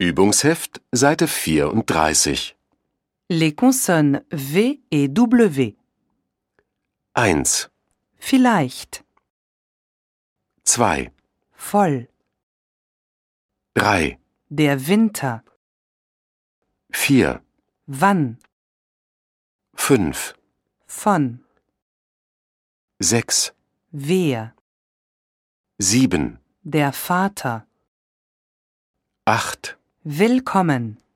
Übungsheft, Seite 34. Les consonnes V et W. 1, Vielleicht, 2, voll, 3, der Winter, 4, wann, 5, von, 6, wer, 7, der Vater, 8, willkommen.